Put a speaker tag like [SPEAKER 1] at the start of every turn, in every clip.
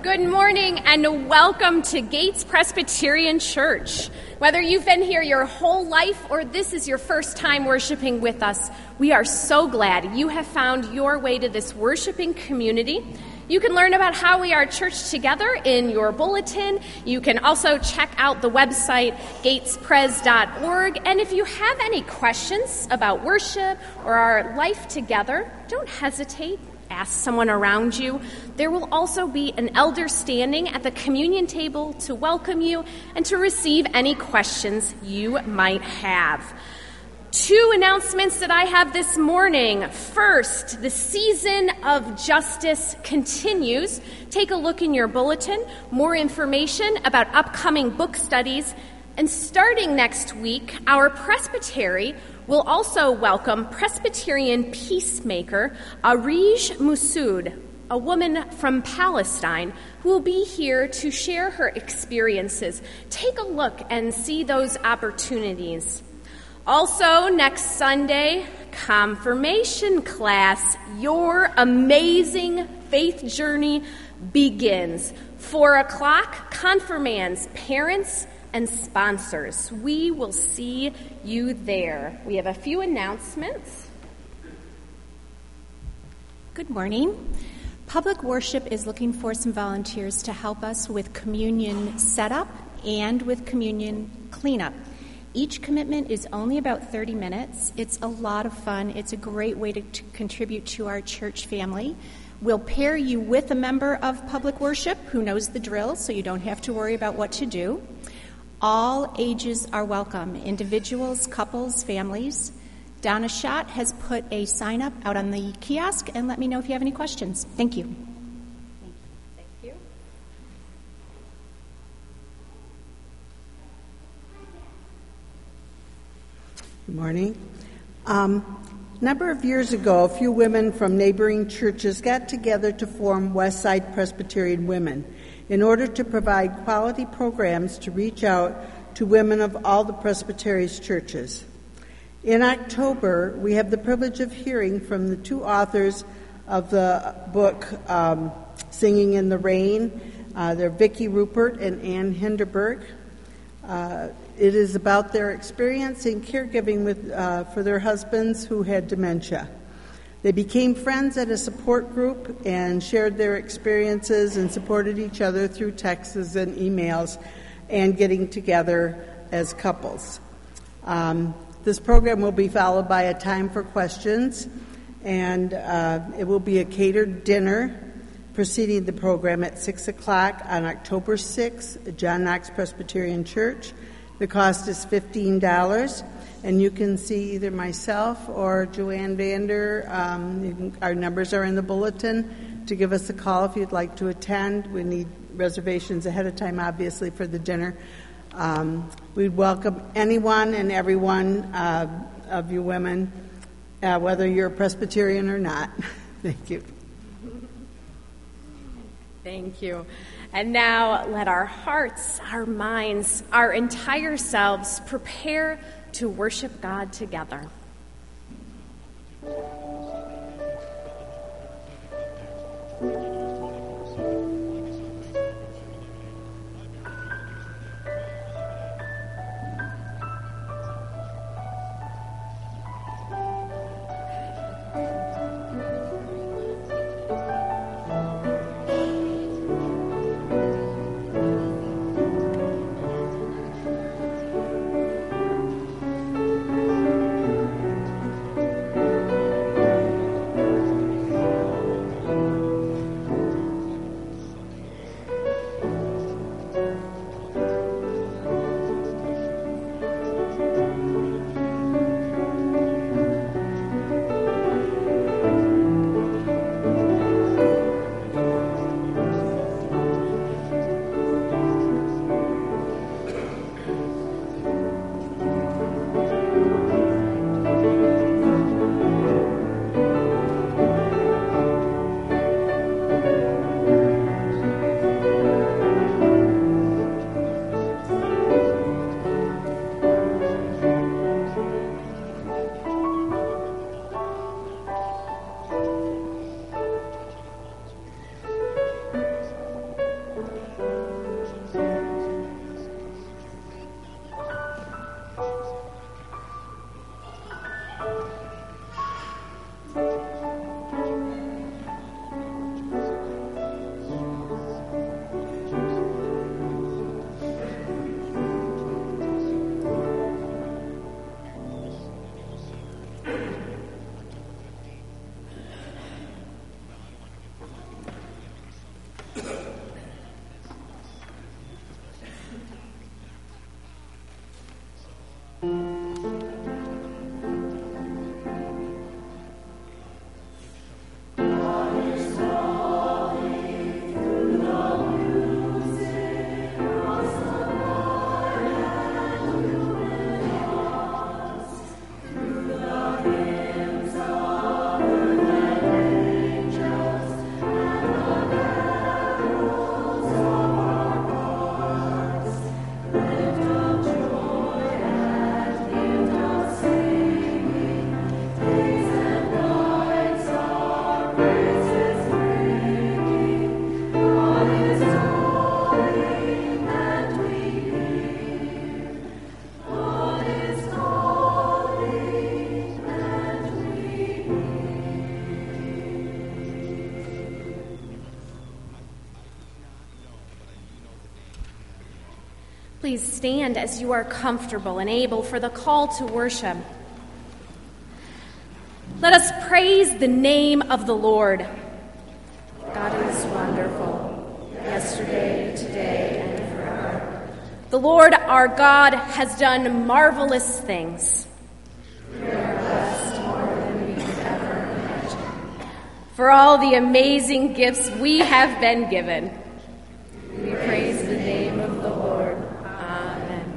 [SPEAKER 1] Good morning and welcome to Gates Presbyterian Church. Whether you've been here your whole life or this is your first time worshiping with us, we are so glad you have found your way to this worshiping community. You can learn about how we are church together in your bulletin. You can also check out the website, gatespres.org. And if you have any questions about worship or our life together, don't hesitate. Ask someone around you. There will also be an elder standing at the communion table to welcome you and to receive any questions you might have. Two announcements that I have this morning. First, the season of justice continues. Take a look in your bulletin. More information about upcoming book studies. And starting next week, our presbytery will also welcome Presbyterian peacemaker Arij Musood, a woman from Palestine, who will be here to share her experiences. Take a look and see those opportunities. Also, next Sunday, confirmation class. Your amazing faith journey begins. 4 o'clock, confirmands, parents, and sponsors. We will see you there. We have a few announcements.
[SPEAKER 2] Good morning. Public Worship is looking for some volunteers to help us with communion setup and with communion cleanup. Each commitment is only about 30 minutes. It's a lot of fun. It's a great way to contribute to our church family. We'll pair you with a member of Public Worship who knows the drill, so you don't have to worry about what to do. All ages are welcome, individuals, couples, families. Donna Schott has put a sign up out on the kiosk, and let me know if you have any questions. Thank you.
[SPEAKER 1] Thank you.
[SPEAKER 3] Good morning. A number of years ago, a few women from neighboring churches got together to form Westside Presbyterian Women in order to provide quality programs to reach out to women of all the Presbytery's churches. In October, we have the privilege of hearing from the two authors of the book, Singing in the Rain. They're Vicki Rupert and Ann Hinderberg. It is about their experience in caregiving for their husbands who had dementia. They became friends at a support group and shared their experiences and supported each other through texts and emails and getting together as couples. This program will be followed by a time for questions, and it will be a catered dinner preceding the program at 6 o'clock on October 6th at John Knox Presbyterian Church. The cost is $15. And you can see either myself or Joanne Vander. Our numbers are in the bulletin to give us a call if you'd like to attend. We need reservations ahead of time, obviously, for the dinner. We'd welcome anyone and everyone of you women, whether you're a Presbyterian or not. Thank you.
[SPEAKER 1] Thank you. And now let our hearts, our minds, our entire selves prepare to worship God together. Please stand as you are comfortable and able for the call to worship. Let us praise the name of the Lord. God is wonderful, yesterday, today, and forever. The Lord our God has done marvelous things. We are blessed more than we could ever imagine. For all the amazing gifts we have been given. We praise the name of the Lord. Amen.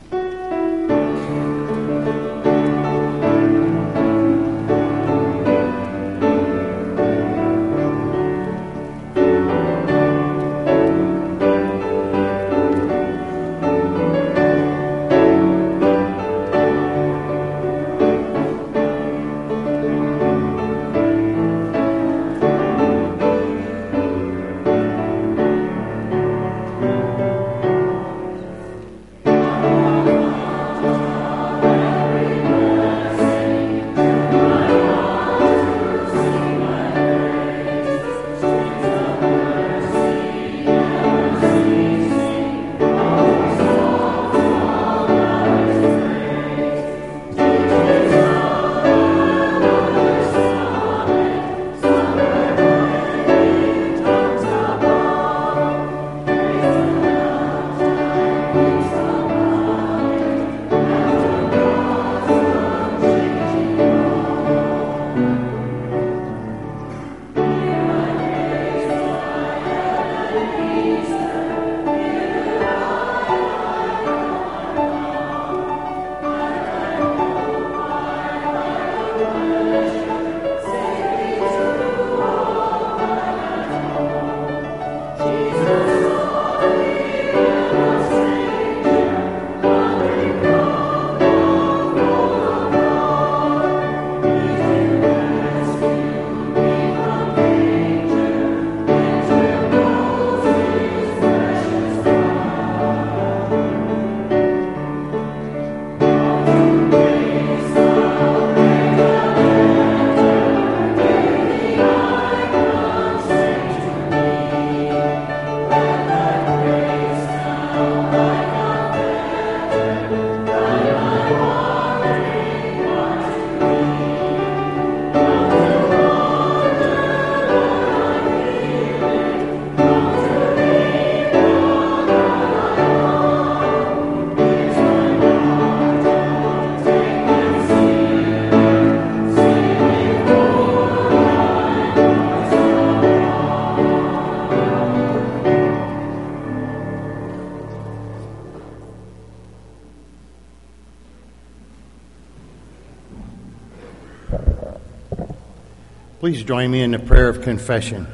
[SPEAKER 4] Please join me in the prayer of confession.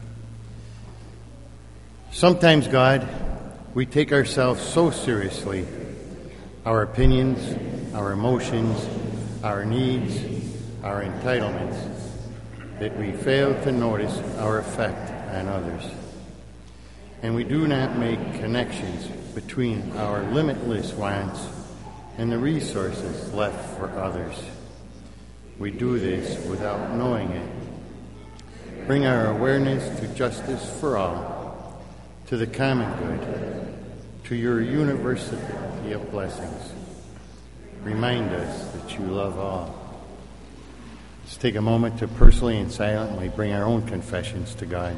[SPEAKER 4] Sometimes, God, we take ourselves so seriously, our opinions, our emotions, our needs, our entitlements, that we fail to notice our effect on others. And we do not make connections between our limitless wants and the resources left for others. We do this without knowing it. Bring our awareness to justice for all, to the common good, to your university of blessings. Remind us that you love all. Let's take a moment to personally and silently bring our own confessions to God.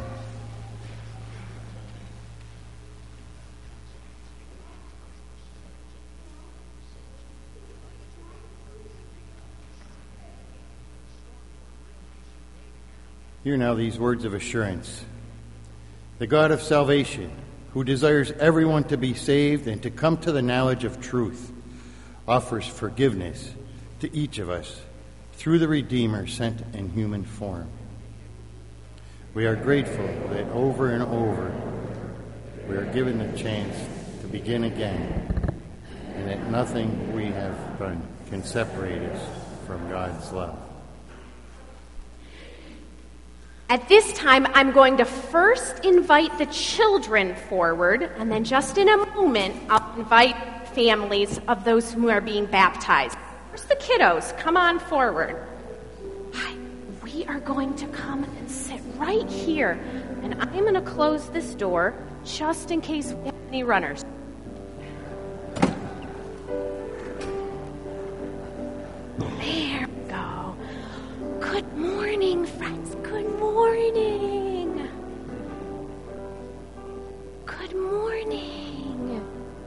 [SPEAKER 4] Hear now these words of assurance. The God of salvation, who desires everyone to be saved and to come to the knowledge of truth, offers forgiveness to each of us through the Redeemer sent in human form. We are grateful that over and over we are given the chance to begin again, and that nothing we have done can separate us from God's love.
[SPEAKER 1] At this time, I'm going to first invite the children forward, and then just in a moment, I'll invite families of those who are being baptized. First, the kiddos, come on forward. Hi, we are going to come and sit right here, and I'm going to close this door just in case we have any runners. morning.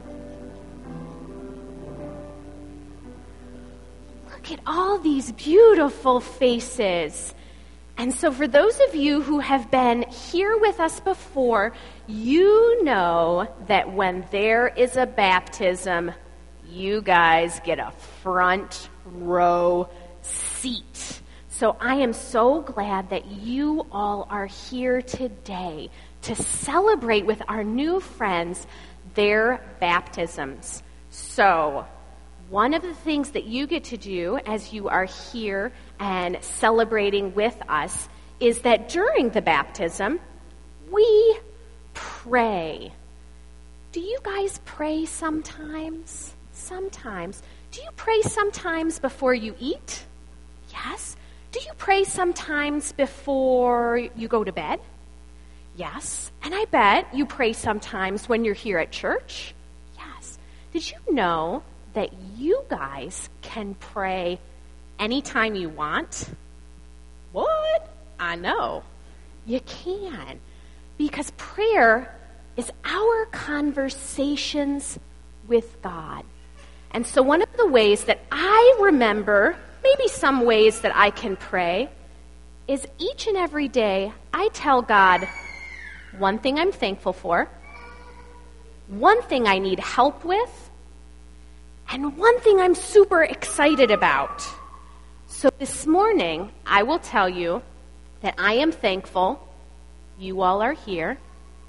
[SPEAKER 1] Look at all these beautiful faces. And so for those of you who have been here with us before, you know that when there is a baptism, you guys get a front row seat. So I am so glad that you all are here today to celebrate with our new friends their baptisms. So one of the things that you get to do as you are here and celebrating with us is that during the baptism, we pray. Do you guys pray sometimes? Sometimes. Do you pray sometimes before you eat? Yes. Do you pray sometimes before you go to bed? Yes. And I bet you pray sometimes when you're here at church? Yes. Did you know that you guys can pray anytime you want? What? I know. You can. Because prayer is our conversations with God. And so one of the ways that I remember, maybe some ways that I can pray, is each and every day I tell God one thing I'm thankful for, one thing I need help with, and one thing I'm super excited about. So this morning, I will tell you that I am thankful you all are here.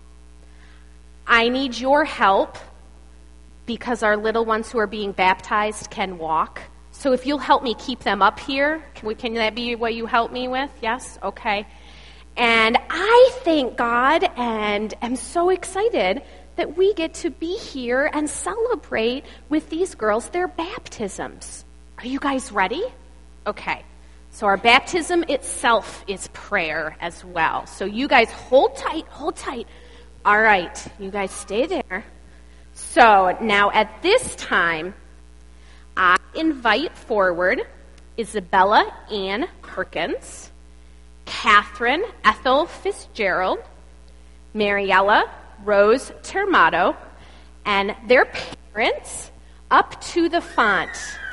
[SPEAKER 1] I need your help because our little ones who are being baptized can walk. So if you'll help me keep them up here, can that be what you help me with? Yes? Okay. And I thank God and am so excited that we get to be here and celebrate with these girls their baptisms. Are you guys ready? Okay. So our baptism itself is prayer as well. So you guys hold tight, hold tight. All right. You guys stay there. So now at this time, I invite forward Isabella Ann Perkins, Catherine Ethel Fitzgerald, Mariella Rose Termato, and their parents up to the font.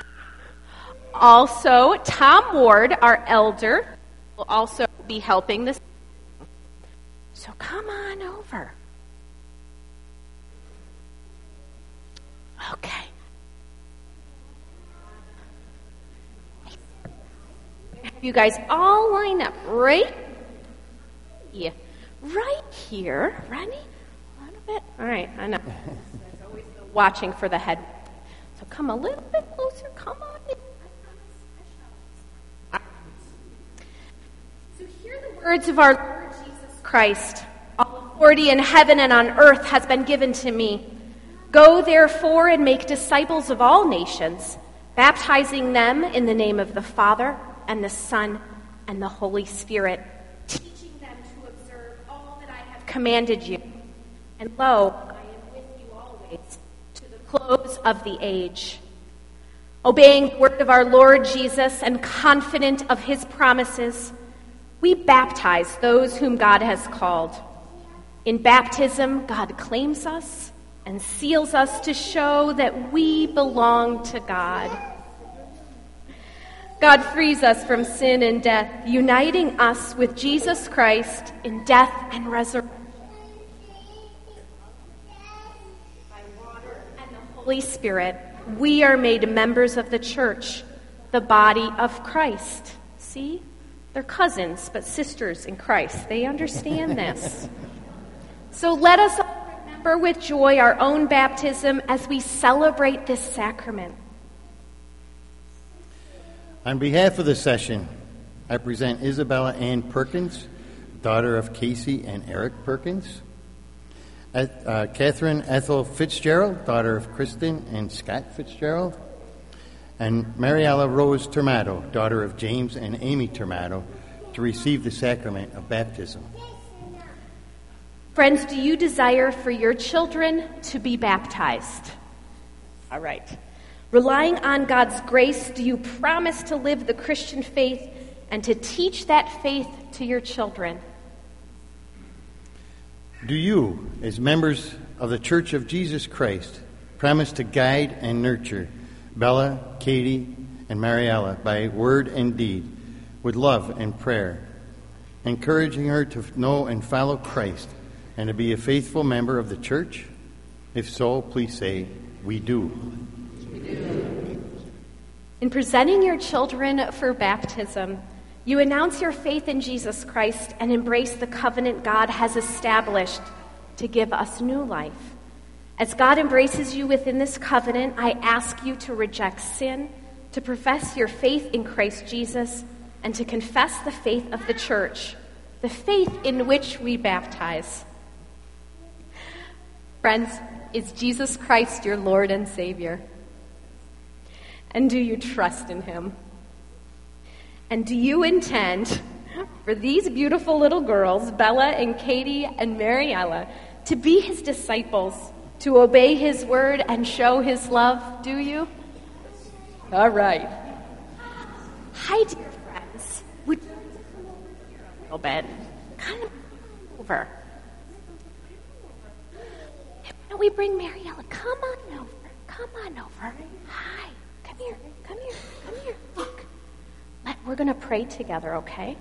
[SPEAKER 1] Also, Tom Ward, our elder, will also be helping this. So come on over. Okay. You guys all line up right here. Ready? A little bit. All right, I know. There's always watching for the head. So come a little bit closer. Come on in. So hear the words of our Lord Jesus Christ. All authority in heaven and on earth has been given to me. Go therefore and make disciples of all nations, baptizing them in the name of the Father and the Son and the Holy Spirit, teaching them to observe all that I have commanded you. And lo, I am with you always to the close of the age. Obeying the word of our Lord Jesus and confident of his promises, we baptize those whom God has called. In baptism, God claims us and seals us to show that we belong to God. God frees us from sin and death, uniting us with Jesus Christ in death and resurrection. By water and the Holy Spirit, we are made members of the church, the body of Christ. See? They're cousins, but sisters in Christ. They understand this. So let us all remember with joy our own baptism as we celebrate this sacrament.
[SPEAKER 4] On behalf of the session, I present Isabella Ann Perkins, daughter of Casey and Eric Perkins, Catherine Ethel Fitzgerald, daughter of Kristen and Scott Fitzgerald, and Mariella Rose Termato, daughter of James and Amy Termato, to receive the sacrament of baptism.
[SPEAKER 1] Friends, do you desire for your children to be baptized? All right. Relying on God's grace, do you promise to live the Christian faith and to teach that faith to your children?
[SPEAKER 4] Do you, as members of the Church of Jesus Christ promise to guide and nurture Bella, Katie, and Mariella by word and deed, with love and prayer, encouraging her to know and follow Christ and to be a faithful member of the church? If so, please say, "We do."
[SPEAKER 1] In presenting your children for baptism, you announce your faith in Jesus Christ and embrace the covenant God has established to give us new life. As God embraces you within this covenant, I ask you to reject sin, to profess your faith in Christ Jesus, and to confess the faith of the church, the faith in which we baptize. Friends, is Jesus Christ your Lord and Savior? And do you trust in him? And do you intend for these beautiful little girls, Bella and Katie and Mariella, to be his disciples, to obey his word and show his love? Do you? All right. Hi, dear friends. Would you a little bit? Kind of over. Why don't we bring Mariella? Come on over. Come on over. Hi. Come here. Come here. Come here. Look. We're going to pray together, okay?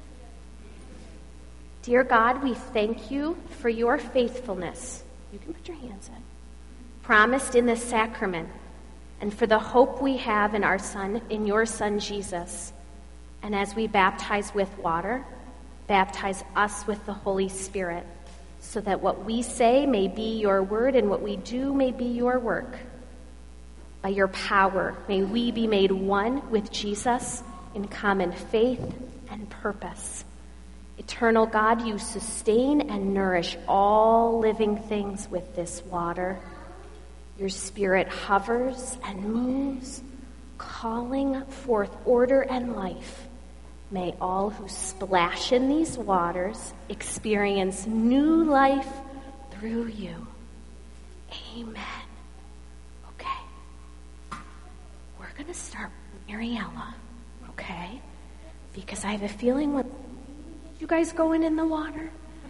[SPEAKER 1] Dear God, we thank you for your faithfulness. You can put your hands in. Promised in the sacrament, and for the hope we have in our Son, in your Son Jesus. And as we baptize with water, baptize us with the Holy Spirit, so that what we say may be your word and what we do may be your work. By your power, may we be made one with Jesus in common faith and purpose. Eternal God, you sustain and nourish all living things with this water. Your Spirit hovers and moves, calling forth order and life. May all who splash in these waters experience new life through you. Amen. Okay. We're going to start with Mariella, okay? Because I have a feeling when you guys going in the water?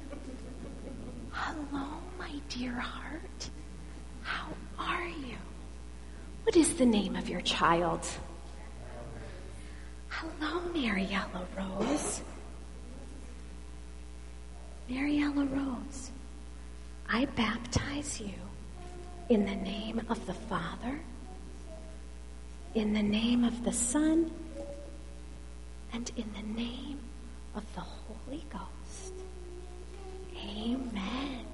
[SPEAKER 1] Hello, my dear heart. How are you? What is the name of your child? Hello, Mariella Rose. Mariella Rose, I baptize you in the name of the Father, in the name of the Son, and in the name of the Holy Ghost. Amen.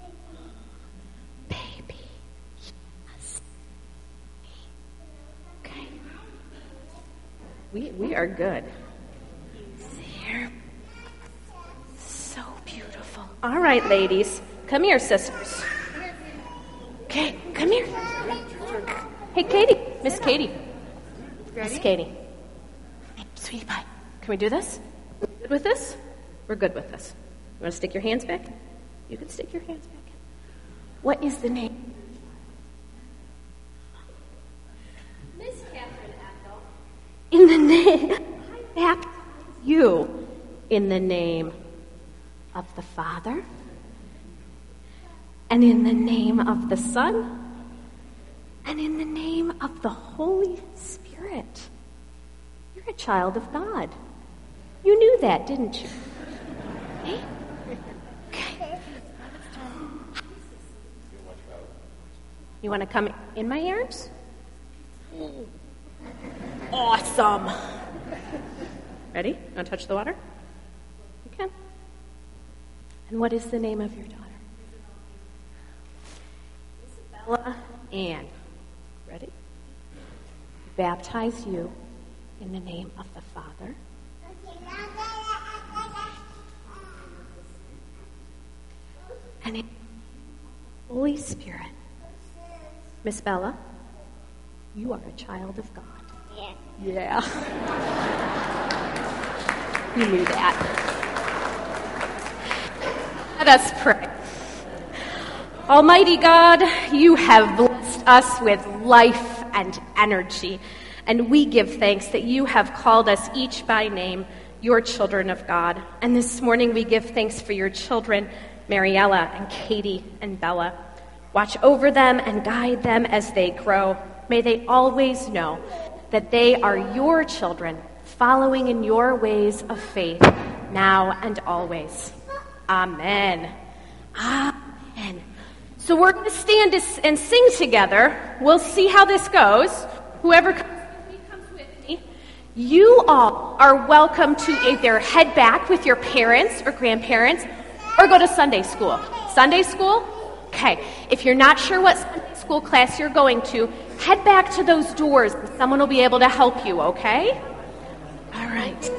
[SPEAKER 1] Baby, yes. Okay. We are good. There. So beautiful. All right, ladies. Come here, sisters. Okay, come here. Hey, Katie. Miss Katie.
[SPEAKER 5] Ready?
[SPEAKER 1] Miss Katie. Hey, sweetie pie. Can we do this? Good with this? We're good with this. You want to stick your hands back? You can stick your hands back in. What is the name? Miss Catherine Ethel. In the name, I baptize you in the name of the Father, and in the name of the Son, and in the name of the Holy Spirit. You're a child of God. You knew that, didn't you? Hey? Okay. You want to come in my arms? Awesome. Ready? You want to touch the water? You can. And what is the name of your daughter? Isabella Ann. Ready? Baptize you in the name of the Father, and in the Holy Spirit. Miss Bella, you are a child of God. Yeah. You knew that. Let us pray. Almighty God, you have blessed us with life and energy, and we give thanks that you have called us each by name, your children of God. And this morning we give thanks for your children, Mariella and Katie and Bella. Watch over them and guide them as they grow. May they always know that they are your children, following in your ways of faith, now and always. Amen. Amen. So we're going to stand and sing together. We'll see how this goes. Whoever comes with me. You all are welcome to either head back with your parents or grandparents or go to Sunday school. Sunday school? Okay. If you're not sure what Sunday school class you're going to, head back to those doors and someone will be able to help you, okay? All right.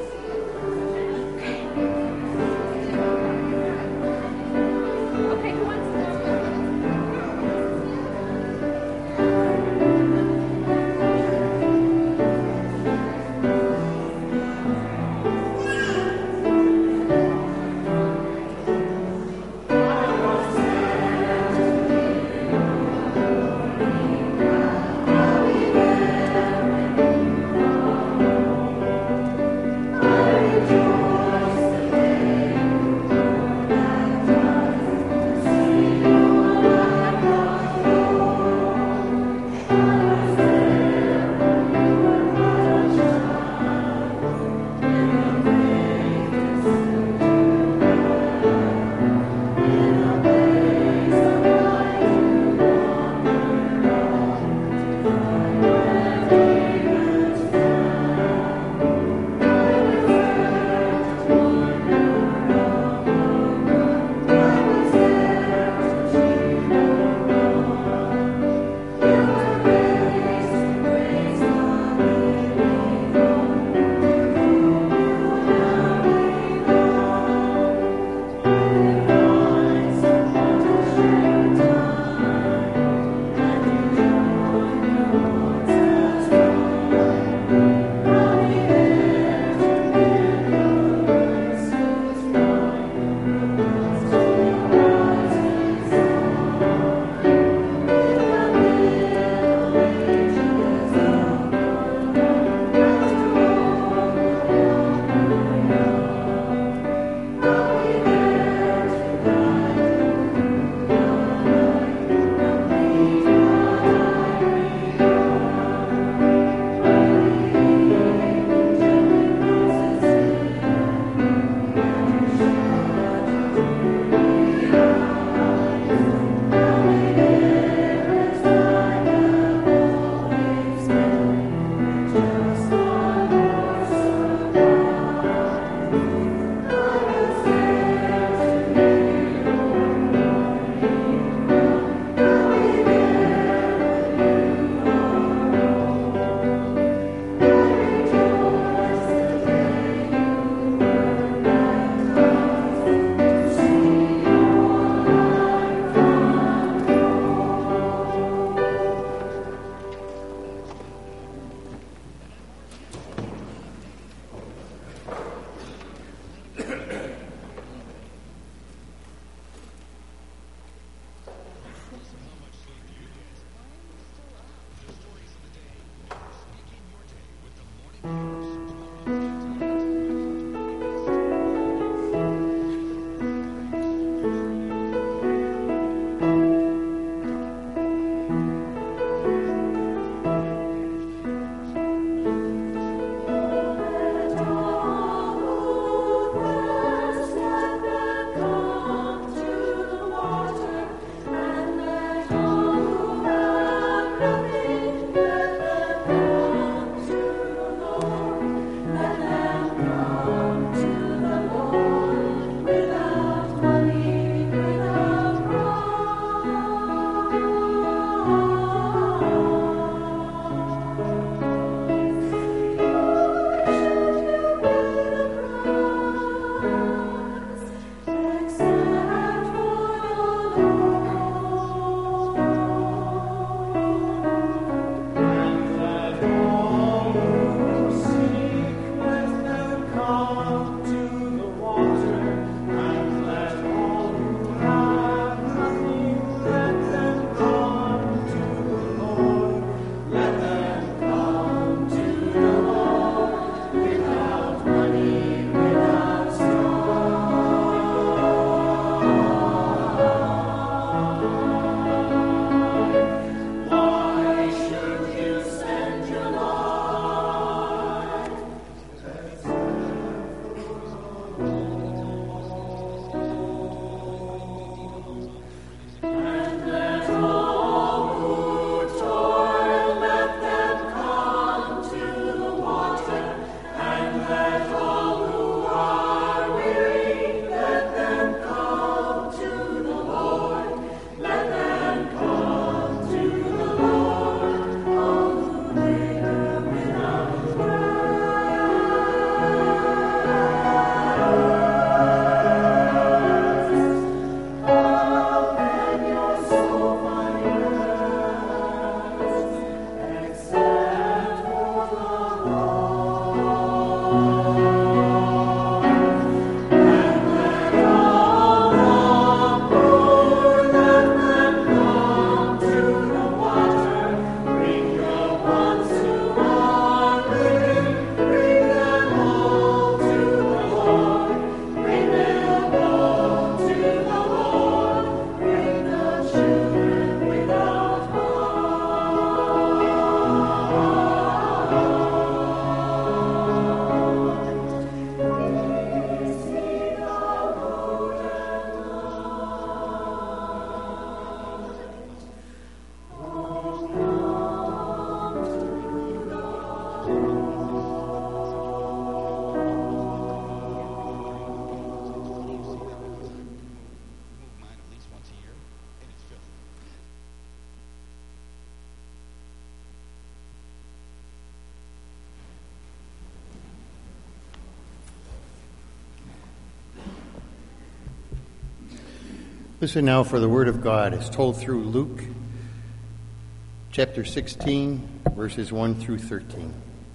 [SPEAKER 4] Listen now for the word of God as told through Luke chapter 16, verses 1 through 13.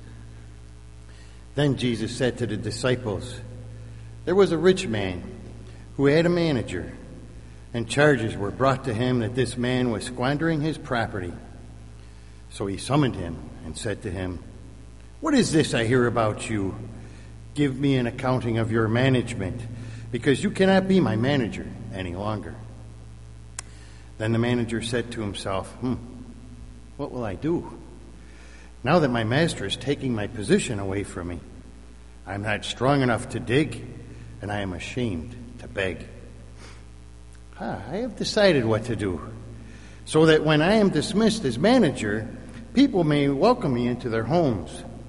[SPEAKER 4] Then Jesus said to the disciples, "There was a rich man who had a manager, and charges were brought to him that this man was squandering his property. So he summoned him and said to him, 'What is this I hear about you? Give me an accounting of your management, because you cannot be my manager any longer.' Then the manager said to himself, 'What will I do? Now that my master is taking my position away from me, I am not strong enough to dig, and I am ashamed to beg. I have decided what to do, so that when I am dismissed as manager, people may welcome me into their homes.'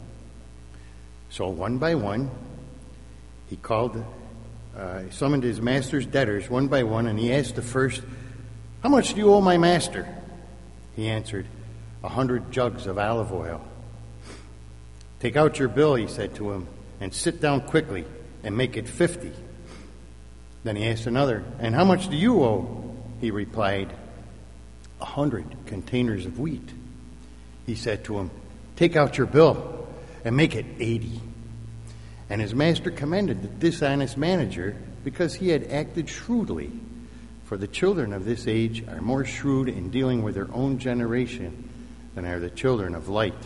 [SPEAKER 4] So one by one, he summoned his master's debtors one by one, and he asked the first, 'How much do you owe my master?' He answered, 100 jugs of olive oil. 'Take out your bill,' he said to him, 'and sit down quickly and make it 50. Then he asked another, 'And how much do you owe?' He replied, 100 containers of wheat. He said to him, 'Take out your bill and make it 80. And his master commended the dishonest manager because he had acted shrewdly. For the children of this age are more shrewd in dealing with their own generation than are the children of light.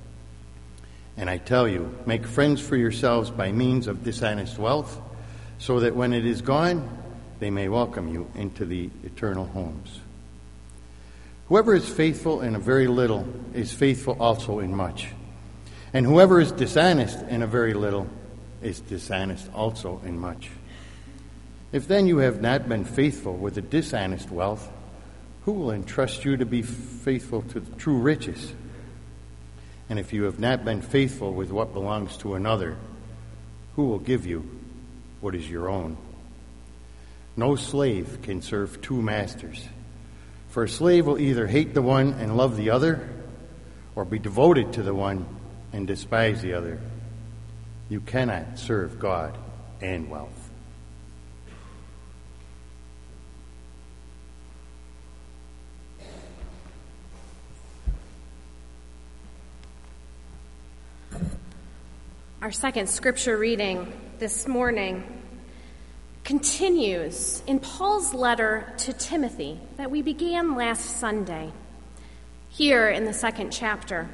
[SPEAKER 4] And I tell you, make friends for yourselves by means of dishonest wealth, so that when it is gone, they may welcome you into the eternal homes. Whoever is faithful in a very little is faithful also in much. And whoever is dishonest in a very little is dishonest also in much. If then you have not been faithful with the dishonest wealth, who will entrust you to be faithful to the true riches? And if you have not been faithful with what belongs to another, who will give you what is your own? No slave can serve two masters, for a slave will either hate the one and love the other, or be devoted to the one and despise the other. You cannot serve God and wealth."
[SPEAKER 1] Our second scripture reading this morning continues in Paul's letter to Timothy that we began last Sunday, here in the second chapter.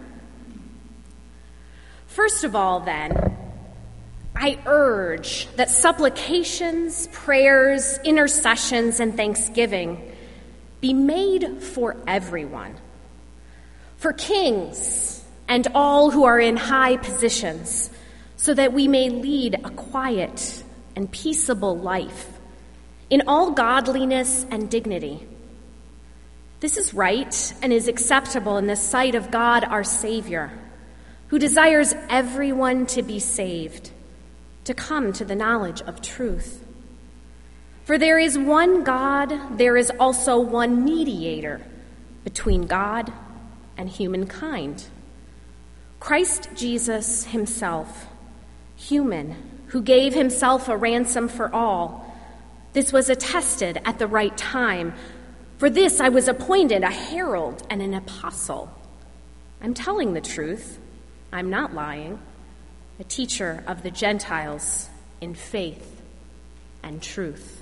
[SPEAKER 1] First of all, then, I urge that supplications, prayers, intercessions, and thanksgiving be made for everyone, for kings and all who are in high positions, so that we may lead a quiet and peaceable life in all godliness and dignity. This is right and is acceptable in the sight of God our Savior, who desires everyone to be saved, to come to the knowledge of truth. For there is one God, there is also one mediator between God and humankind, Christ Jesus himself, human, who gave himself a ransom for all. This was attested at the right time. For this I was appointed a herald and an apostle. I'm telling the truth. I'm not lying. A teacher of the Gentiles in faith and truth.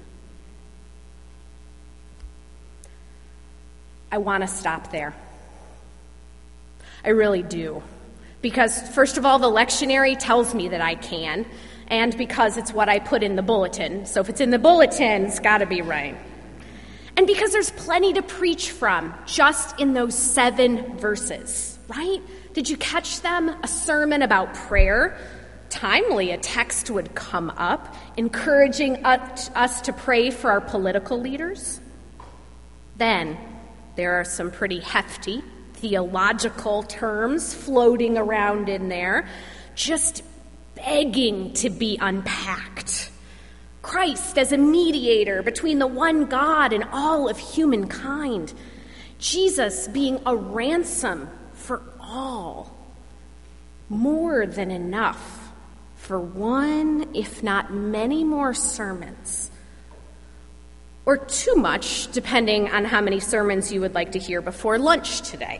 [SPEAKER 1] I want to stop there. I really do. Because, first of all, the lectionary tells me that I can, and because it's what I put in the bulletin. So if it's in the bulletin, it's got to be right. And because there's plenty to preach from just in those 7 verses, right? Did you catch them? A sermon about prayer. Timely, a text would come up encouraging us to pray for our political leaders. Then there are some pretty hefty theological terms floating around in there, just begging to be unpacked. Christ as a mediator between the one God and all of humankind. Jesus being a ransom for all. More than enough for 1, if not many more sermons. or too much, depending on how many sermons you would like to hear before lunch today.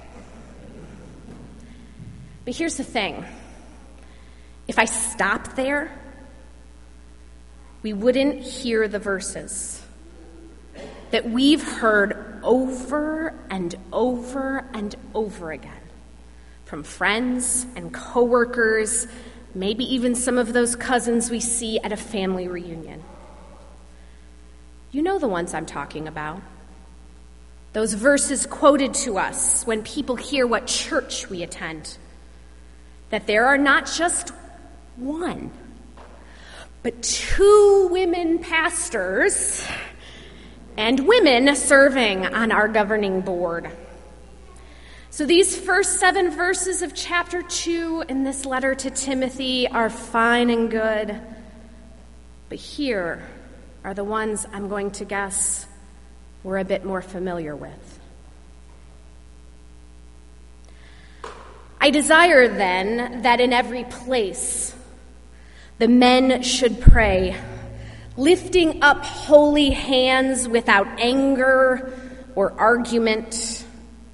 [SPEAKER 1] But here's the thing. If I stopped there, we wouldn't hear the verses that we've heard over and over and over again from friends and coworkers, maybe even some of those cousins we see at a family reunion. You know the ones I'm talking about. Those verses quoted to us when people hear what church we attend. That there are not just one, but two women pastors and women serving on our governing board. So these first 7 verses of chapter 2 in this letter to Timothy are fine and good, but here are the ones I'm going to guess we're a bit more familiar with. I desire then that in every place the men should pray, lifting up holy hands without anger or argument.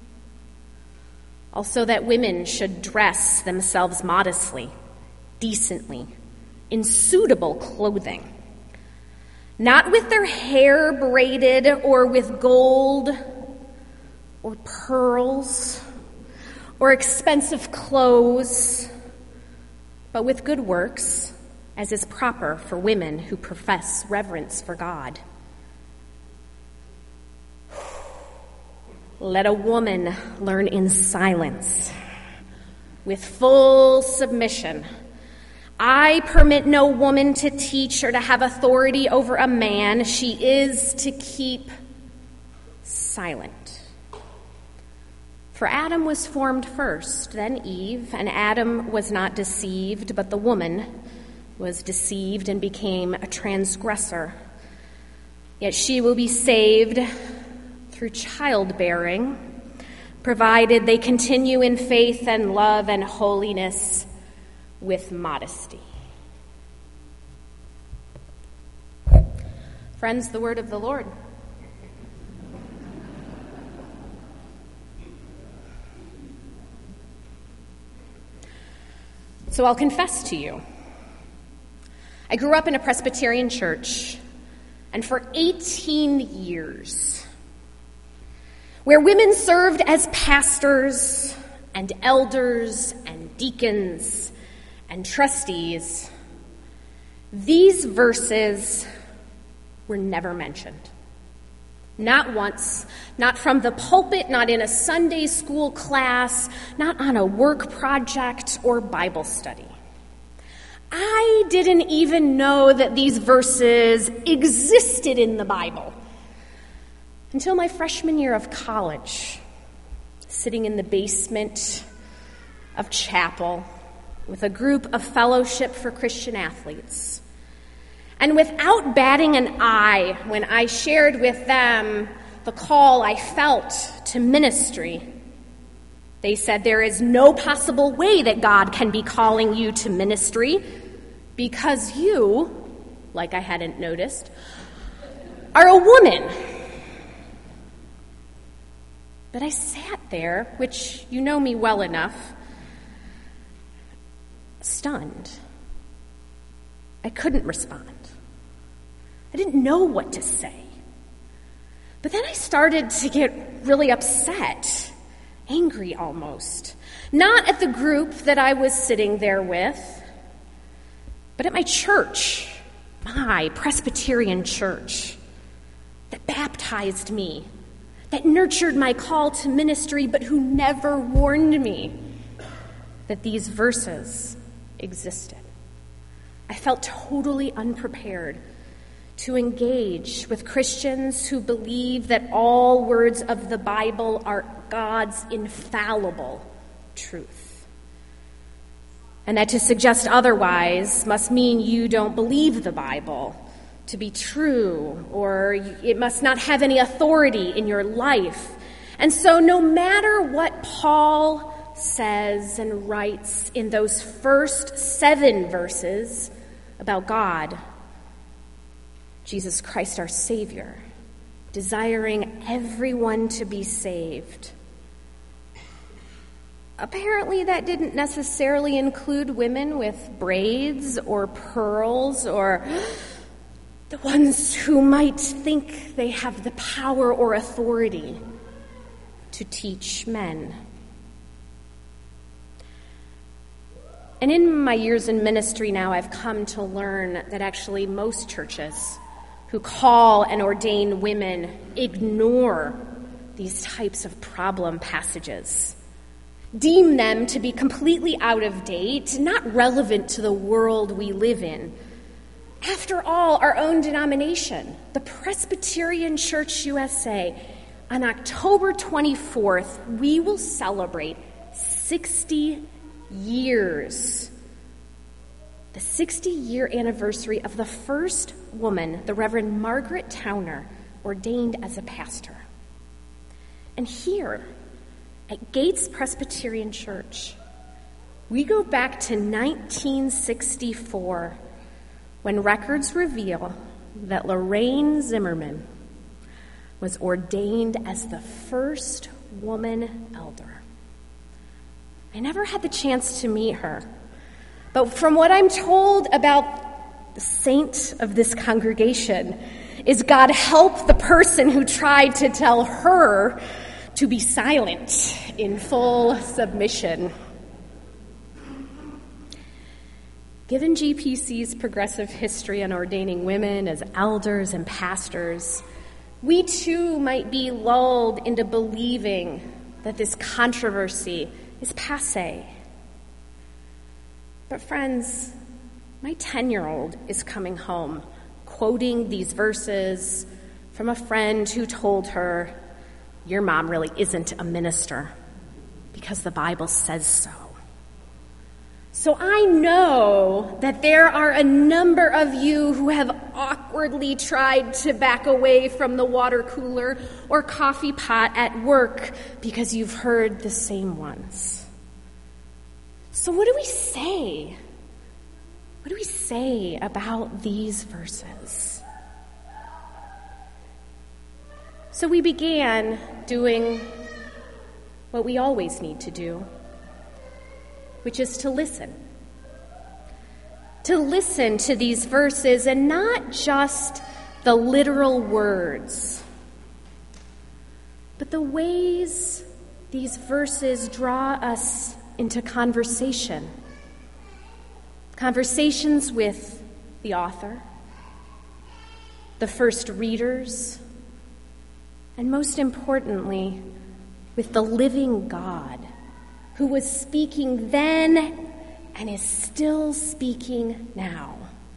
[SPEAKER 1] Also that women should dress themselves modestly, decently, in suitable clothing, not with their hair braided or with gold or pearls or expensive clothes, but with good works, as is proper for women who profess reverence for God. Let a woman learn in silence, with full submission. I permit no woman to teach or to have authority over a man. She is to keep silent. For Adam was formed first, then Eve, and Adam was not deceived, but the woman was deceived and became a transgressor. Yet she will be saved through childbearing, provided they continue in faith and love and holiness with modesty. Friends, the word of the Lord. So I'll confess to you, I grew up in a Presbyterian church, and for 18 years, where women served as pastors and elders and deacons and trustees, these verses were never mentioned. Not once, not from the pulpit, not in a Sunday school class, not on a work project or Bible study. I didn't even know that these verses existed in the Bible until my freshman year of college, sitting in the basement of chapel with a group of Fellowship for Christian Athletes. And without batting an eye, when I shared with them the call I felt to ministry, they said, there is no possible way that God can be calling you to ministry because you, like I hadn't noticed, are a woman. But I sat there, which you know me well enough, stunned. I couldn't respond. I didn't know what to say. But then I started to get really upset, angry almost. Not at the group that I was sitting there with, but at my church, my Presbyterian church, that baptized me, that nurtured my call to ministry, but who never warned me that these verses existed. I felt totally unprepared to engage with Christians who believe that all words of the Bible are God's infallible truth, and that to suggest otherwise must mean you don't believe the Bible to be true, or it must not have any authority in your life. And so no matter what Paul says and writes in those first 7 verses about God, Jesus Christ our Savior, desiring everyone to be saved. Apparently, that didn't necessarily include women with braids or pearls or the ones who might think they have the power or authority to teach men. And in my years in ministry now, I've come to learn that actually most churches who call and ordain women ignore these types of problem passages, deem them to be completely out of date, not relevant to the world we live in. After all, our own denomination, the Presbyterian Church USA, on October 24th, we will celebrate 60 years. The 60-year anniversary of the first woman, the Reverend Margaret Towner, ordained as a pastor. And here, at Gates Presbyterian Church, we go back to 1964, when records reveal that Lorraine Zimmerman was ordained as the first woman elder. I never had the chance to meet her, but from what I'm told about the saint of this congregation is God help the person who tried to tell her to be silent in full submission. Given GPC's progressive history on ordaining women as elders and pastors, we too might be lulled into believing that this controversy is passé. But friends, my 10-year-old is coming home, quoting these verses from a friend who told her, "Your mom really isn't a minister because the Bible says so." So I know that there are a number of you who have awkwardly tried to back away from the water cooler or coffee pot at work because you've heard the same ones. So what do we say? What do we say about these verses? So we began doing what we always need to do, which is to listen. To listen to these verses and not just the literal words, but the ways these verses draw us into conversation. Conversations with the author, the first readers, and most importantly, with the living God who was speaking then and is still speaking now.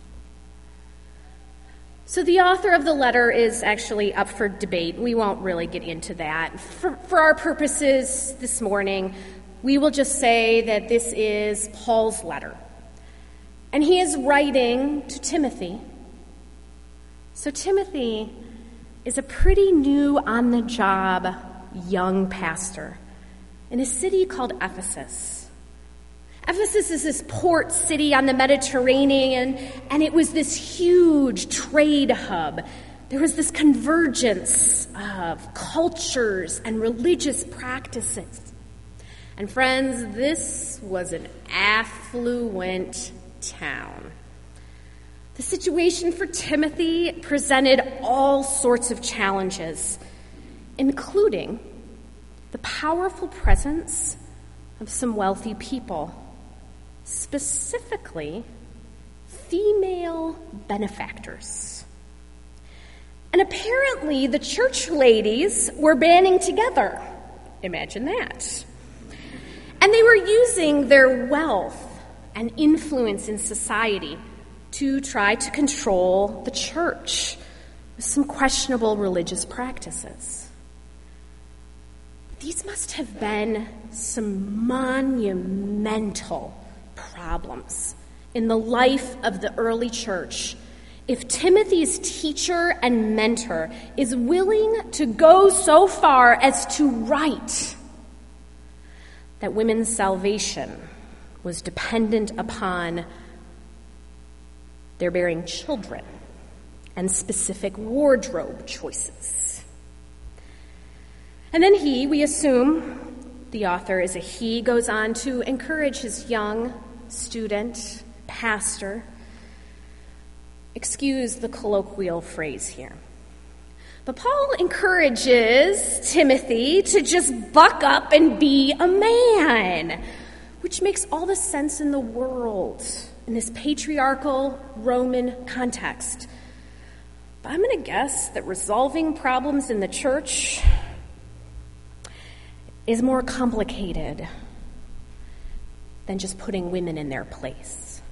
[SPEAKER 1] So the author of the letter is actually up for debate. We won't really get into that. For our purposes this morning, we will just say that this is Paul's letter. And he is writing to Timothy. So Timothy is a pretty new on-the-job young pastor in a city called Ephesus. Ephesus is this port city on the Mediterranean, and it was this huge trade hub. There was this convergence of cultures and religious practices. And friends, this was an affluent town. The situation for Timothy presented all sorts of challenges, including the powerful presence of some wealthy people, specifically female benefactors. And apparently the church ladies were banding together. Imagine that. And they were using their wealth and influence in society to try to control the church with some questionable religious practices. These must have been some monumental problems in the life of the early church if Timothy's teacher and mentor is willing to go so far as to write that women's salvation was dependent upon their bearing children and specific wardrobe choices. And then we assume the author is a he, goes on to encourage his young student, pastor. Excuse the colloquial phrase here. But Paul encourages Timothy to just buck up and be a man, which makes all the sense in the world in this patriarchal Roman context. But I'm going to guess that resolving problems in the church is more complicated than just putting women in their place.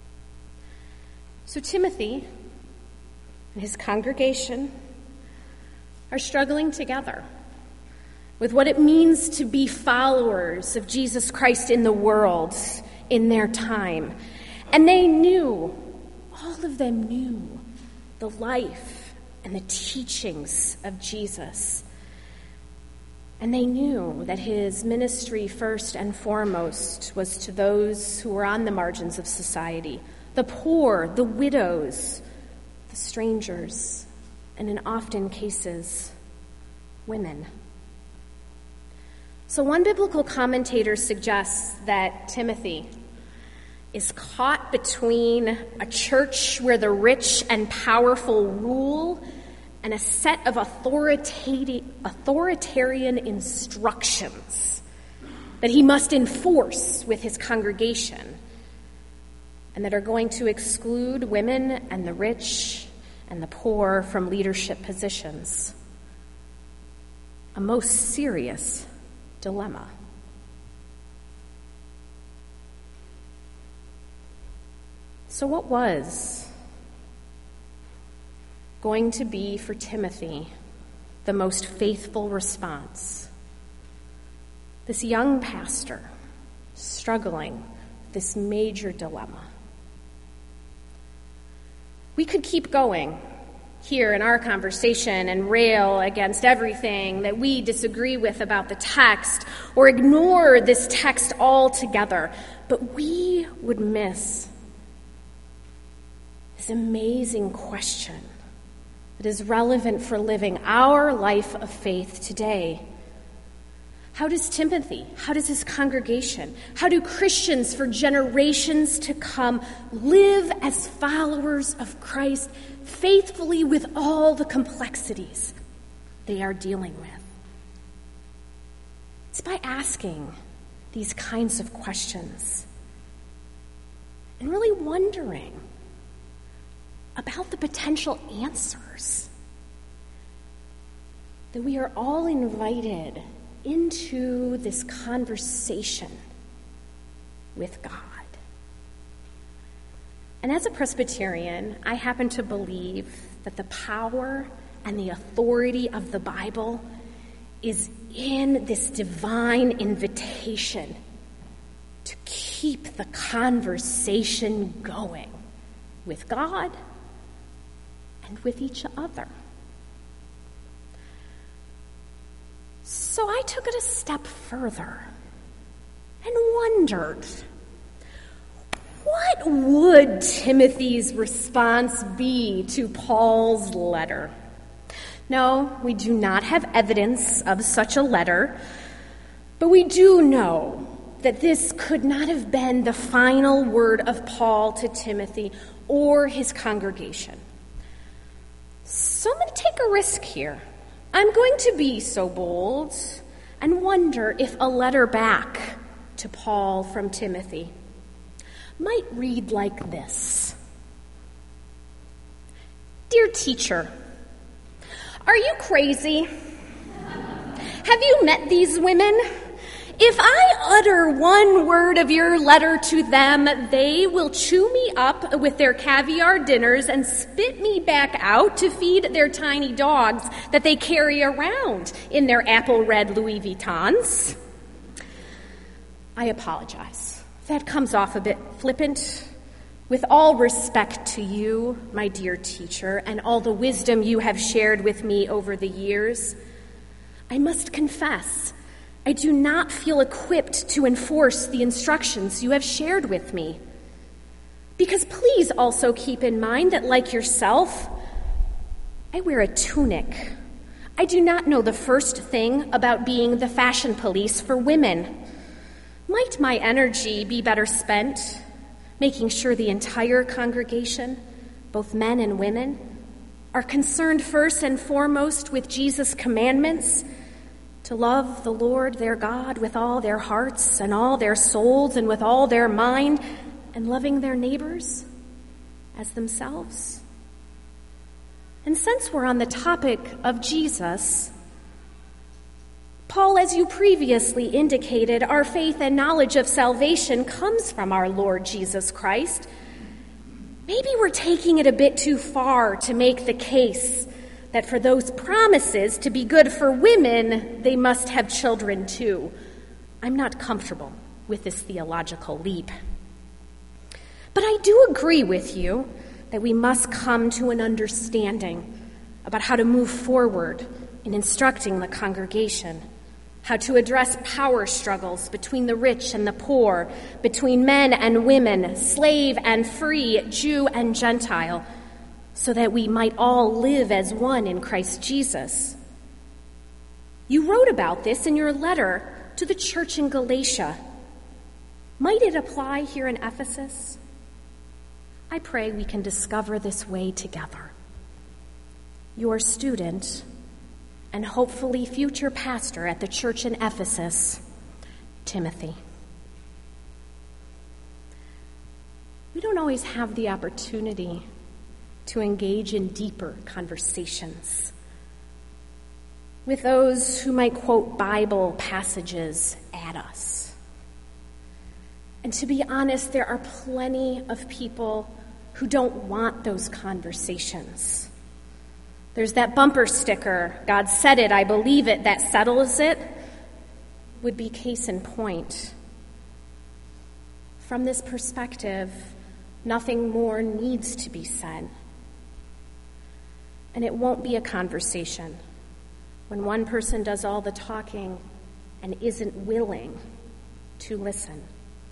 [SPEAKER 1] So Timothy and his congregation are struggling together with what it means to be followers of Jesus Christ in the world in their time. And they knew, all of them knew, the life and the teachings of Jesus. And they knew that his ministry, first and foremost, was to those who were on the margins of society, the poor, the widows, the strangers, and in often cases, women. So one biblical commentator suggests that Timothy is caught between a church where the rich and powerful rule and a set of authoritarian instructions that he must enforce with his congregation, and that are going to exclude women and the rich and the poor from leadership positions. A most serious dilemma. So what was going to be for Timothy the most faithful response? This young pastor struggling with this major dilemma. We could keep going here in our conversation and rail against everything that we disagree with about the text or ignore this text altogether, but we would miss this amazing question that is relevant for living our life of faith today. How does Timothy, how does his congregation, how do Christians for generations to come live as followers of Christ faithfully with all the complexities they are dealing with? It's by asking these kinds of questions and really wondering about the potential answers that we are all invited into this conversation with God. And as a Presbyterian, I happen to believe that the power and the authority of the Bible is in this divine invitation to keep the conversation going with God and with each other. So I took it a step further and wondered, what would Timothy's response be to Paul's letter? No, we do not have evidence of such a letter, but we do know that this could not have been the final word of Paul to Timothy or his congregation. So I'm going to take a risk here. I'm going to be so bold and wonder if a letter back to Paul from Timothy might read like this. Dear teacher, are you crazy? Have you met these women? If I utter one word of your letter to them, they will chew me up with their caviar dinners and spit me back out to feed their tiny dogs that they carry around in their apple-red Louis Vuittons. I apologize. That comes off a bit flippant. With all respect to you, my dear teacher, and all the wisdom you have shared with me over the years, I must confess I do not feel equipped to enforce the instructions you have shared with me. Because please also keep in mind that, like yourself, I wear a tunic, I do not know the first thing about being the fashion police for women. Might my energy be better spent making sure the entire congregation, both men and women, are concerned first and foremost with Jesus' commandments to love the Lord their God with all their hearts and all their souls and with all their mind, and loving their neighbors as themselves? And since we're on the topic of Jesus, Paul, as you previously indicated, our faith and knowledge of salvation comes from our Lord Jesus Christ. Maybe we're taking it a bit too far to make the case that for those promises to be good for women, they must have children too. I'm not comfortable with this theological leap. But I do agree with you that we must come to an understanding about how to move forward in instructing the congregation, how to address power struggles between the rich and the poor, between men and women, slave and free, Jew and Gentile, so that we might all live as one in Christ Jesus. You wrote about this in your letter to the church in Galatia. Might it apply here in Ephesus? I pray we can discover this way together. Your student and hopefully future pastor at the church in Ephesus, Timothy. We don't always have the opportunity to engage in deeper conversations with those who might quote Bible passages at us. And to be honest, there are plenty of people who don't want those conversations. There's that bumper sticker, God said it, I believe it, that settles it, would be case in point. From this perspective, nothing more needs to be said. And it won't be a conversation when one person does all the talking and isn't willing to listen.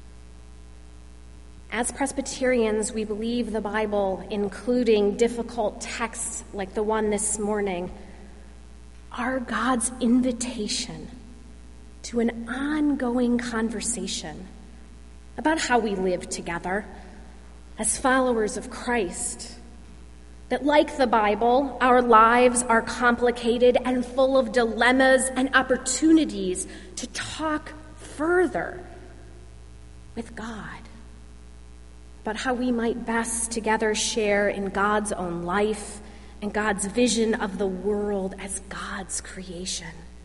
[SPEAKER 1] As Presbyterians, we believe the Bible, including difficult texts like the one this morning, are God's invitation to an ongoing conversation about how we live together as followers of Christ. That, like the Bible, our lives are complicated and full of dilemmas and opportunities to talk further with God about how we might best together share in God's own life and God's vision of the world as God's creation.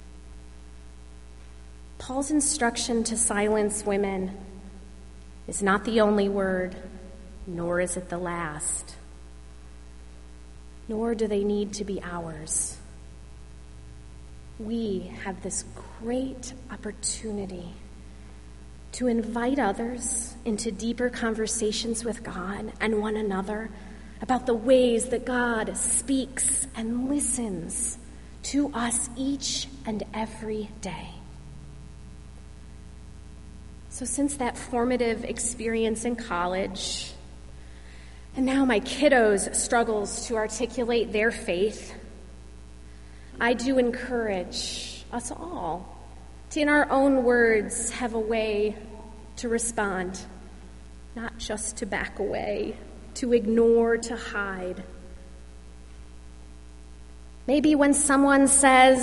[SPEAKER 1] Paul's instruction to silence women is not the only word, nor is it the last. Nor do they need to be ours. We have this great opportunity to invite others into deeper conversations with God and one another about the ways that God speaks and listens to us each and every day. So since that formative experience in college, and now my kiddos' struggles to articulate their faith, I do encourage us all to, in our own words, have a way to respond, not just to back away, to ignore, to hide. Maybe when someone says ...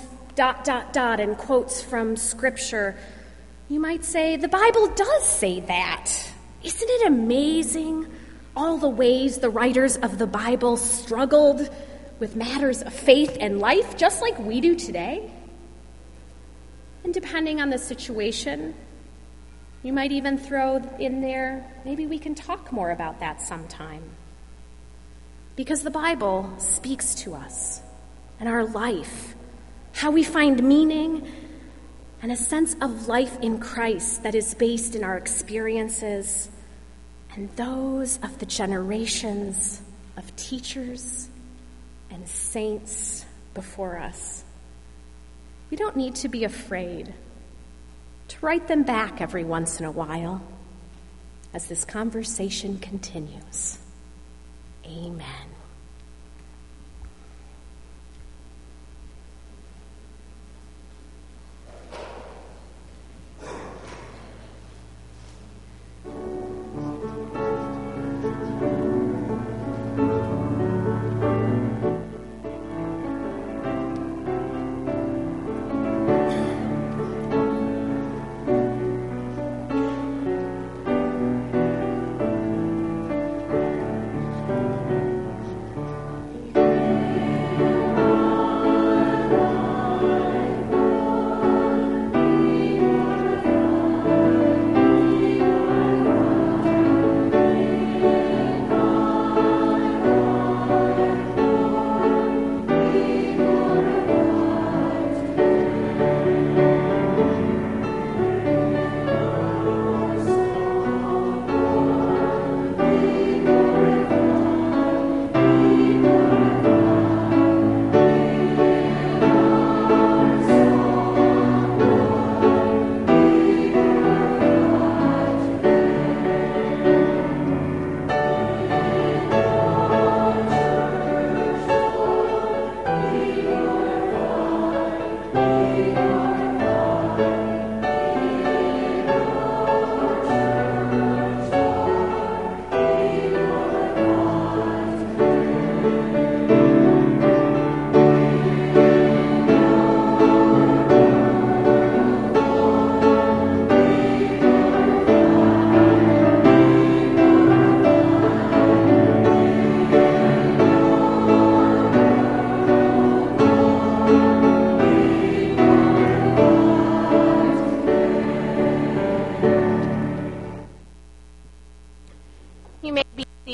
[SPEAKER 1] and quotes from Scripture, you might say, the Bible does say that. Isn't it amazing all the ways the writers of the Bible struggled with matters of faith and life, just like we do today? And depending on the situation, you might even throw in there, maybe we can talk more about that sometime. Because the Bible speaks to us and our life, how we find meaning and a sense of life in Christ that is based in our experiences and those of the generations of teachers and saints before us. We don't need to be afraid to write them back every once in a while as this conversation continues. Amen.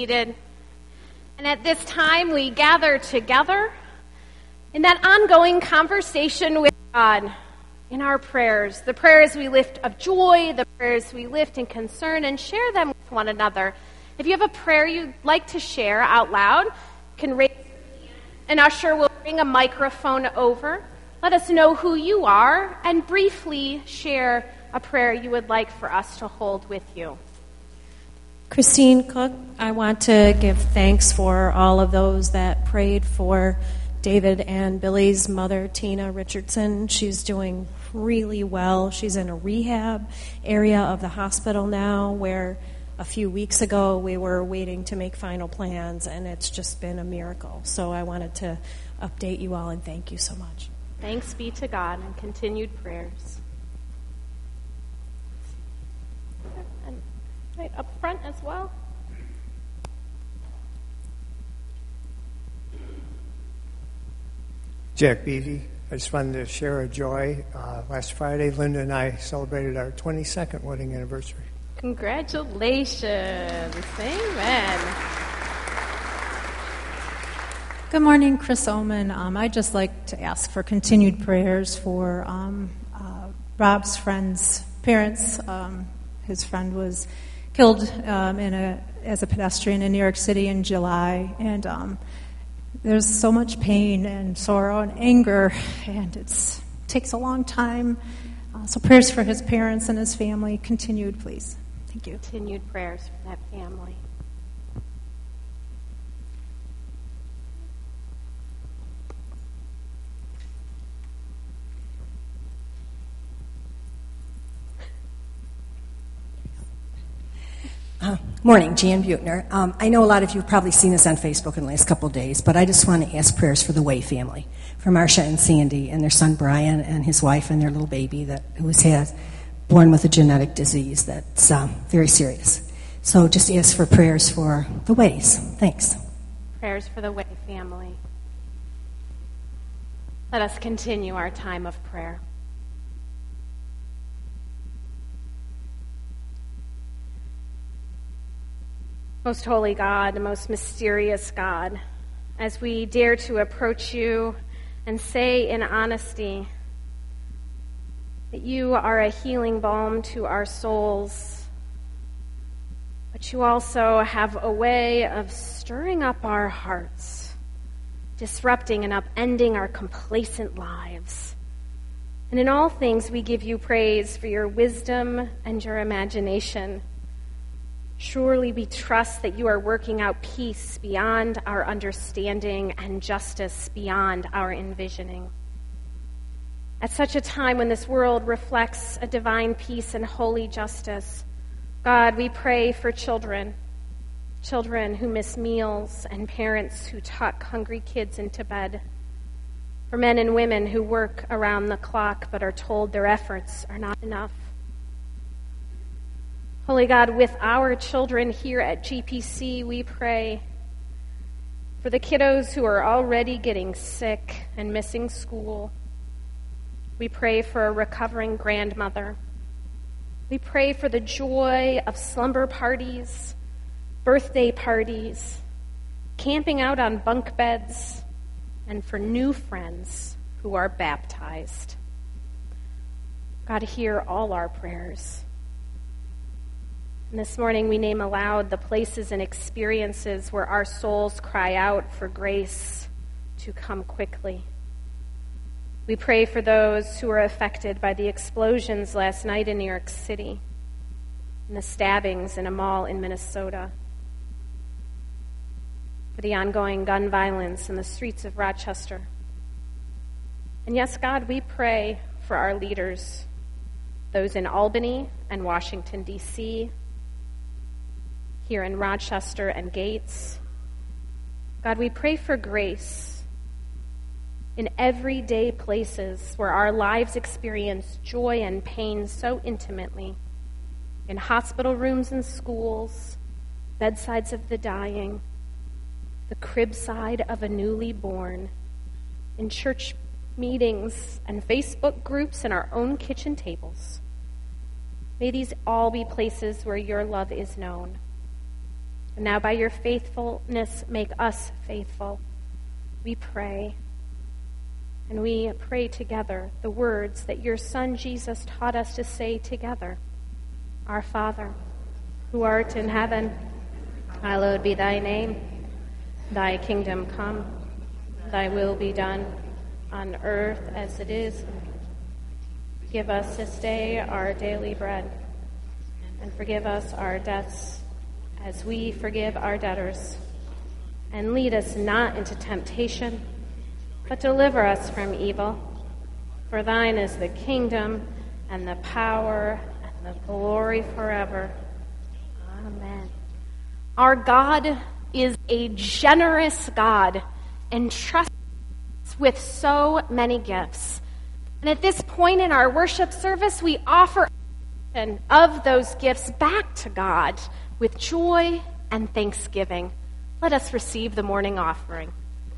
[SPEAKER 1] seated. And at this time, we gather together in that ongoing conversation with God in our prayers, the prayers we lift of joy, the prayers we lift in concern, and share them with one another. If you have a prayer you'd like to share out loud, you can raise your hand. An usher will bring a microphone over. Let us know who you are and briefly share a prayer you would like for us to hold with you.
[SPEAKER 5] Christine Cook, I want to give thanks for all of those that prayed for David and Billy's mother, Tina Richardson. She's doing really well. She's in a rehab area of the hospital now where a few weeks ago we were waiting to make final plans, and it's just been a miracle. So I wanted to update you all and thank you so much.
[SPEAKER 1] Thanks be to God and continued prayers. And right up front as well.
[SPEAKER 6] Jack Beatty. I just wanted to share a joy. Last Friday, Linda and I celebrated our 22nd wedding anniversary.
[SPEAKER 1] Congratulations. Amen.
[SPEAKER 7] Good morning, Chris Oman. I'd just like to ask for continued prayers for Rob's friend's parents. His friend was killed as a pedestrian in New York City in July, and there's so much pain and sorrow and anger, and it takes a long time. So prayers for his parents and his family. Continued, please. Thank you.
[SPEAKER 1] Continued prayers for that family.
[SPEAKER 8] Morning, Jan Butner. I know a lot of you have probably seen this on Facebook in the last couple of days, but I just want to ask prayers for the Way family, for Marcia and Sandy and their son Brian and his wife and their little baby who was born with a genetic disease that's very serious. So just ask for prayers for the Ways. Thanks.
[SPEAKER 1] Prayers for the Way family. Let us continue our time of prayer. Most holy God, most mysterious God, as we dare to approach you and say in honesty that you are a healing balm to our souls, but you also have a way of stirring up our hearts, disrupting and upending our complacent lives. And in all things we give you praise for your wisdom and your imagination. Surely we trust that you are working out peace beyond our understanding and justice beyond our envisioning. At such a time when this world reflects a divine peace and holy justice, God, we pray for children who miss meals and parents who tuck hungry kids into bed, for men and women who work around the clock but are told their efforts are not enough. Holy God, with our children here at GPC, we pray for the kiddos who are already getting sick and missing school. We pray for a recovering grandmother. We pray for the joy of slumber parties, birthday parties, camping out on bunk beds, and for new friends who are baptized. God, hear all our prayers. And this morning we name aloud the places and experiences where our souls cry out for grace to come quickly. We pray for those who were affected by the explosions last night in New York City and the stabbings in a mall in Minnesota, for the ongoing gun violence in the streets of Rochester. And yes, God, we pray for our leaders, those in Albany and Washington, D.C., here in Rochester and Gates. God, we pray for grace in everyday places where our lives experience joy and pain so intimately, in hospital rooms and schools, bedsides of the dying, the crib side of a newly born, in church meetings and Facebook groups and our own kitchen tables. May these all be places where your love is known. And now by your faithfulness, make us faithful. We pray. And we pray together the words that your Son Jesus taught us to say together. Our Father, who art in heaven, hallowed be thy name. Thy kingdom come, thy will be done, on earth as it is. Give us this day our daily bread, and forgive us our debts as we forgive our debtors. And lead us not into temptation, but deliver us from evil. For thine is the kingdom, and the power, and the glory forever. Amen. Our God is a generous God, and trusts us with so many gifts. And at this point in our worship service, we offer of those gifts back to God with joy and thanksgiving. Let us receive the morning offering.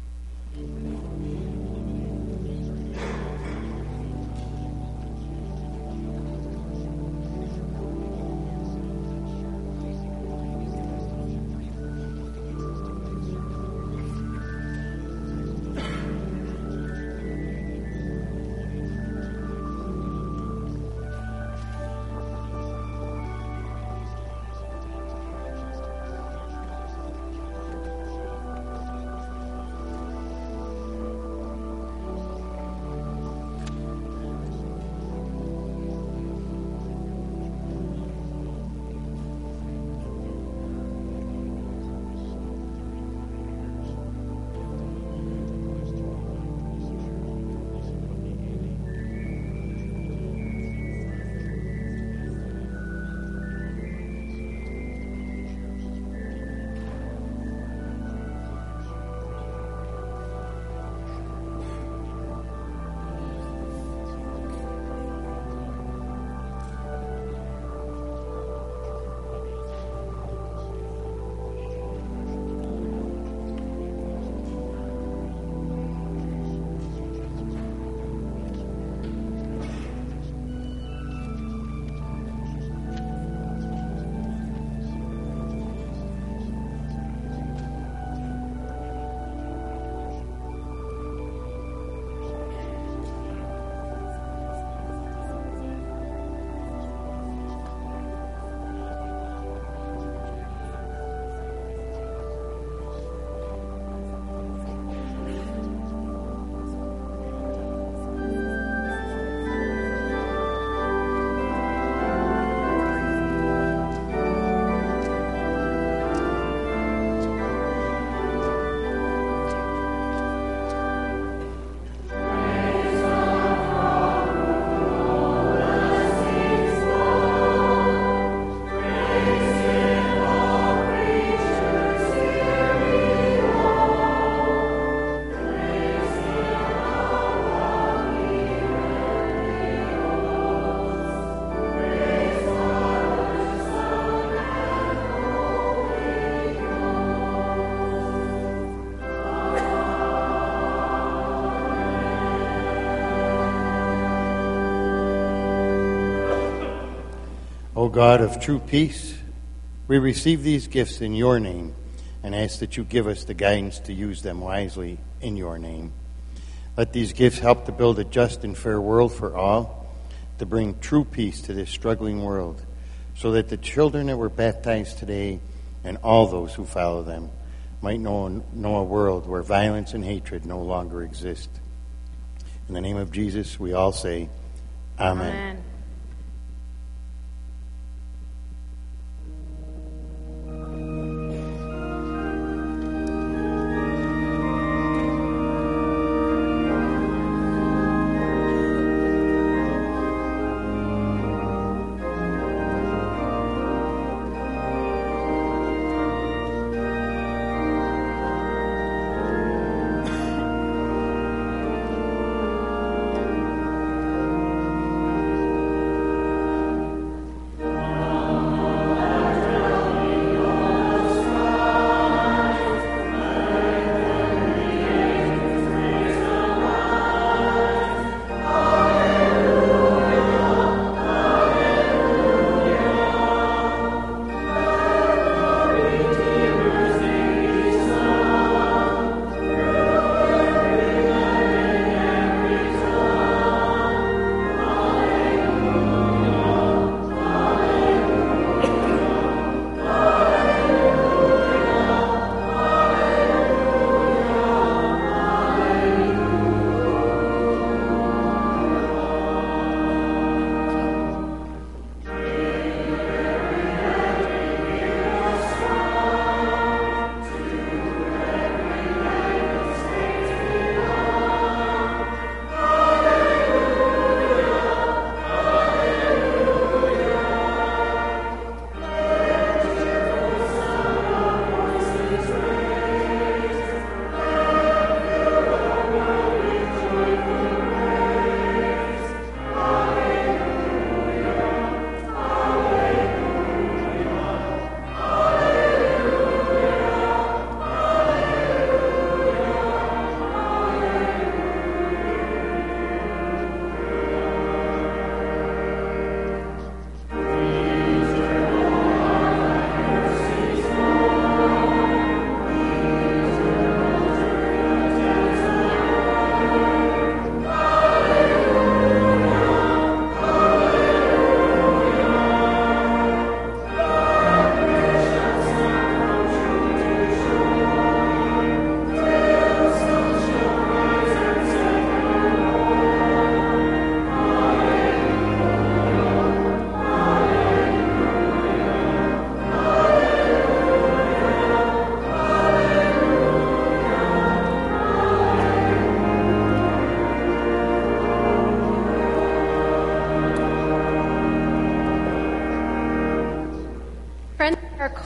[SPEAKER 4] O God of true peace, we receive these gifts in your name and ask that you give us the guidance to use them wisely in your name. Let these gifts help to build a just and fair world for all, to bring true peace to this struggling world, so that the children that were baptized today and all those who follow them might know a world where violence and hatred no longer exist. In the name of Jesus, we all say, Amen.
[SPEAKER 1] Amen.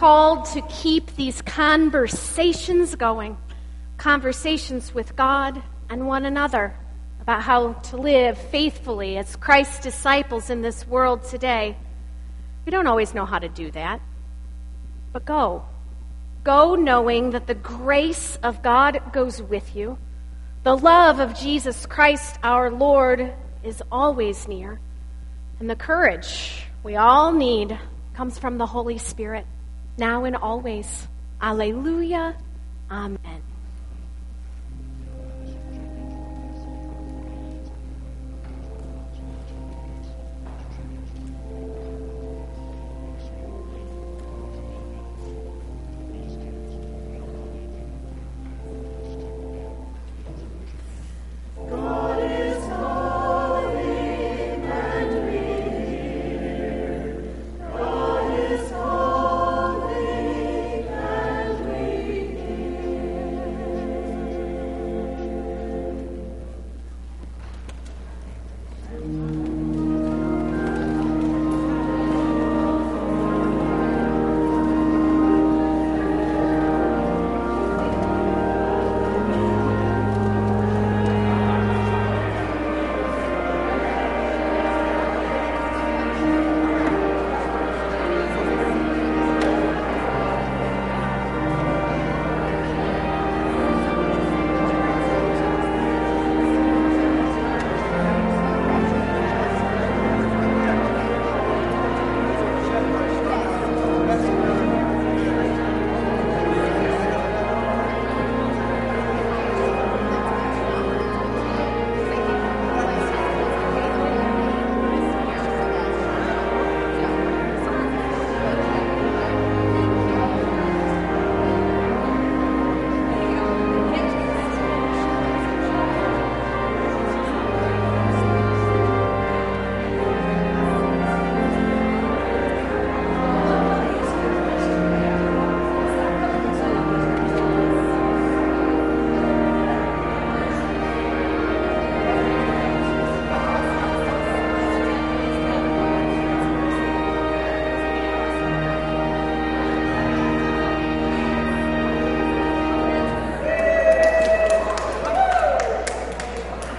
[SPEAKER 1] called to keep these conversations going, conversations with God and one another about how to live faithfully as Christ's disciples in this world today. We don't always know how to do that, but go. Go knowing that the grace of God goes with you. The love of Jesus Christ our Lord is always near. And the courage we all need comes from the Holy Spirit, now and always. Alleluia. Amen.